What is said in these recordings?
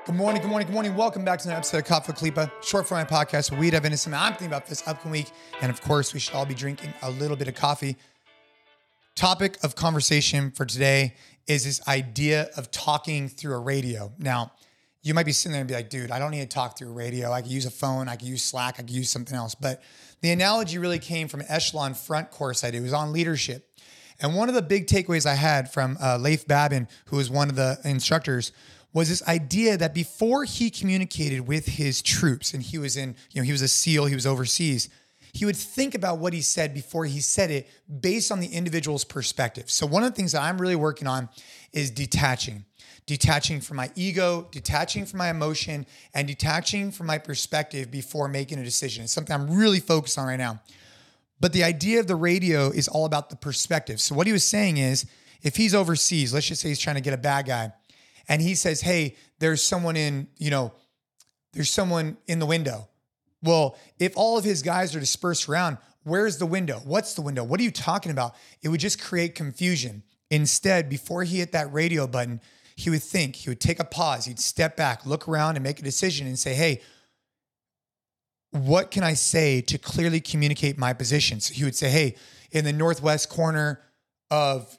Good morning, good morning, good morning. Welcome back to another episode of Coffee with Kalipa, short format podcast where we dive into something I'm thinking about this upcoming week. And of course, we should all be drinking a little bit of coffee. Topic of conversation for today is this idea of talking through a radio. Now, you might be sitting there and be like, dude, I don't need to talk through a radio. I can use a phone, I can use Slack, I can use something else. But the analogy really came from an Echelon Front course I did. It was on leadership. And one of the big takeaways I had from Leif Babin, who was one of the instructors, was this idea that before he communicated with his troops, and he was he was a SEAL, he was overseas, he would think about what he said before he said it based on the individual's perspective. So one of the things that I'm really working on is detaching from my ego, detaching from my emotion, and detaching from my perspective before making a decision. It's something I'm really focused on right now. But the idea of the radio is all about the perspective. So what he was saying is, if he's overseas, let's just say he's trying to get a bad guy, and he says, hey, there's someone in the window. Well, if all of his guys are dispersed around, where's the window? What's the window? What are you talking about? It would just create confusion. Instead, before he hit that radio button, he would think, he would take a pause, he'd step back, look around and make a decision and say, hey, what can I say to clearly communicate my position? So he would say, hey, in the northwest corner of,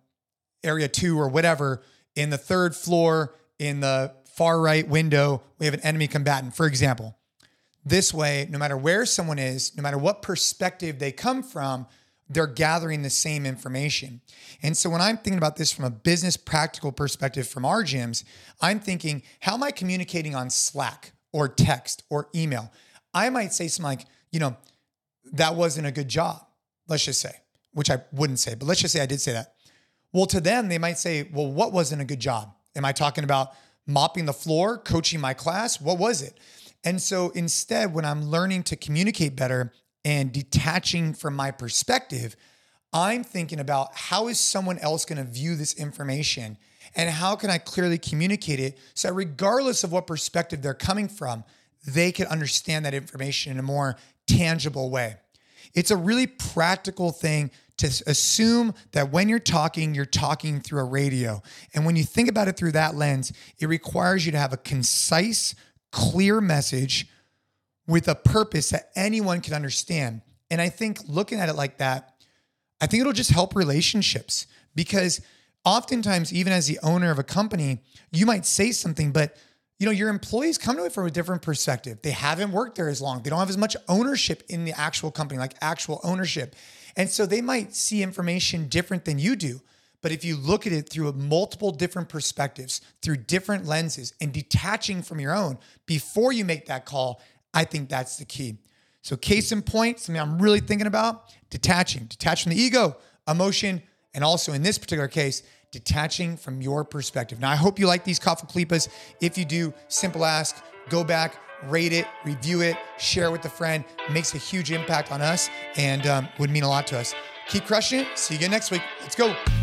area 2 or whatever, in the third floor, in the far right window, we have an enemy combatant, for example. This way, no matter where someone is, no matter what perspective they come from, they're gathering the same information. And so when I'm thinking about this from a business practical perspective from our gyms, I'm thinking, how am I communicating on Slack or text or email? I might say something like, that wasn't a good job, let's just say, which I wouldn't say, but let's just say I did say that. Well, to them, they might say, well, what wasn't a good job? Am I talking about mopping the floor, coaching my class? What was it? And so instead, when I'm learning to communicate better and detaching from my perspective, I'm thinking about how is someone else going to view this information and how can I clearly communicate it so that regardless of what perspective they're coming from, they can understand that information in a more tangible way. It's a really practical thing to assume that when you're talking through a radio. And when you think about it through that lens, it requires you to have a concise, clear message with a purpose that anyone can understand. And I think looking at it like that, I think it'll just help relationships, because oftentimes, even as the owner of a company, you might say something, but your employees come to it from a different perspective. They haven't worked there as long. They don't have as much ownership in the actual company, like actual ownership. And so they might see information different than you do. But if you look at it through multiple different perspectives, through different lenses, and detaching from your own before you make that call, I think that's the key. So case in point, something I'm really thinking about, detach from the ego, emotion, and also in this particular case, detaching from your perspective. Now, I hope you like these Coffee Kalipas. If you do, simple ask, go back, rate it, review it, share it with a friend. It makes a huge impact on us and would mean a lot to us. Keep crushing it. See you again next week. Let's go.